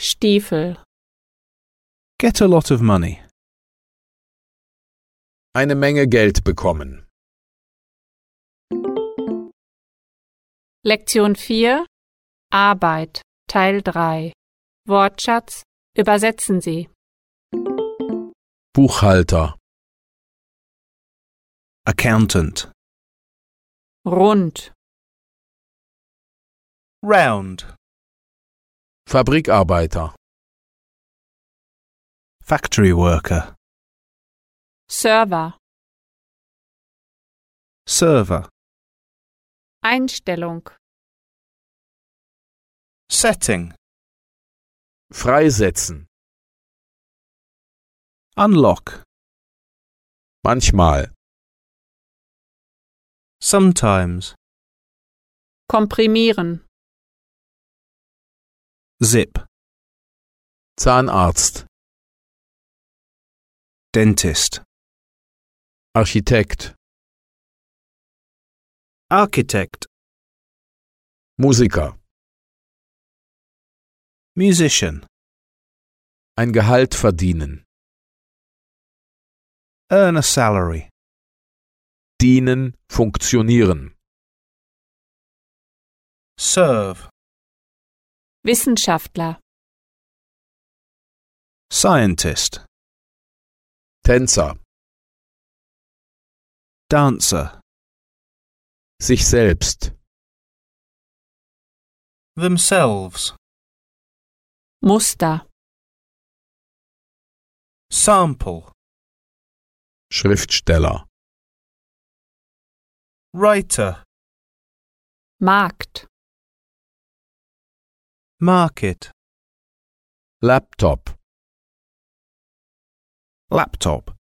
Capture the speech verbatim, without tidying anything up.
Stiefel. Get a lot of money. Eine Menge Geld bekommen. Lektion vier. Arbeit. Teil drei. Wortschatz. Übersetzen Sie. Buchhalter. Accountant. Rund. Round. Fabrikarbeiter. Factory worker. Server. Server. Einstellung. Setting. Freisetzen. Unlock. Manchmal. Sometimes. Komprimieren. Zip. Zahnarzt. Dentist. Architekt. Architect. Musiker. Musician. Ein Gehalt verdienen. Earn a salary. Dienen, funktionieren. Serve. Wissenschaftler. Scientist. Tänzer. Dancer. Sich selbst. Themselves. Muster. Sample. Schriftsteller. Writer. Markt. Market. Laptop. Laptop.